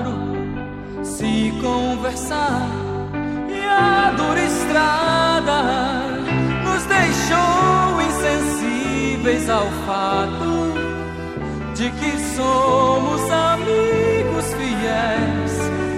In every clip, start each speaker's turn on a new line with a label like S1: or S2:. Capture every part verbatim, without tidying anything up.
S1: se conversar, e a dura estrada nos deixou insensíveis ao fato de que somos amigos fiéis,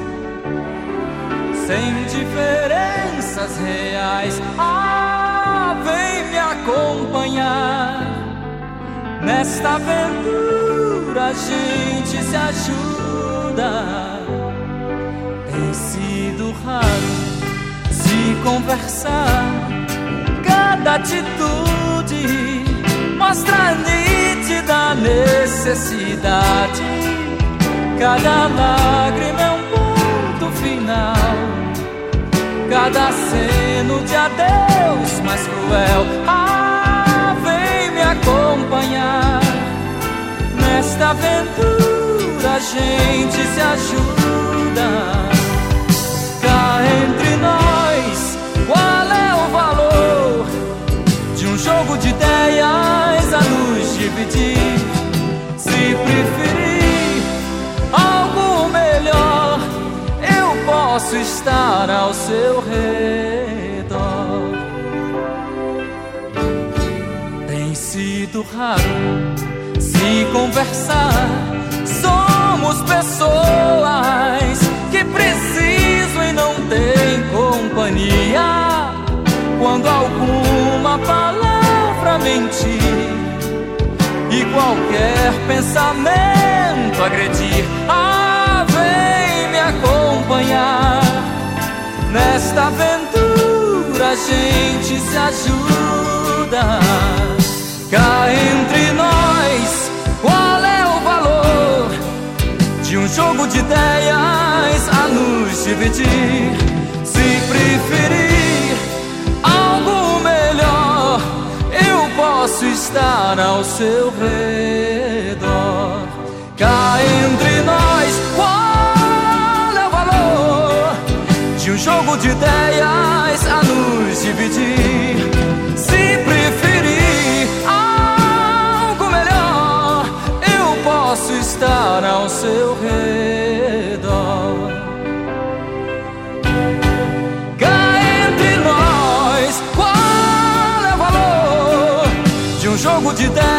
S1: sem diferenças reais. Ah, vem me acompanhar nesta aventura, a gente se ajuda. Tem sido raro se conversar, cada atitude mostra nítida necessidade, cada lágrima é um ponto final, cada aceno de adeus mais cruel. Ah, vem me acompanhar nesta aventura, a gente se ajuda. Cá entre nós, qual é o valor de um jogo de ideias a nos dividir? Se preferir algo melhor, eu posso estar ao seu redor. Tem sido raro se conversar, somos pessoas que precisam e não têm companhia. Quando alguma palavra mentir e qualquer pensamento agredir, ah, vem me acompanhar nesta aventura, a gente se ajuda. Cá entre nós, qual é o valor de um jogo de ideias a nos dividir? Se preferir algo melhor, eu posso estar ao seu redor. Cá entre nós, qual é o valor de um jogo de ideias a nos dividir? Se preferir algo melhor, eu posso estar ao seu redor. Cá entre nós, qual é o valor de um jogo de ideias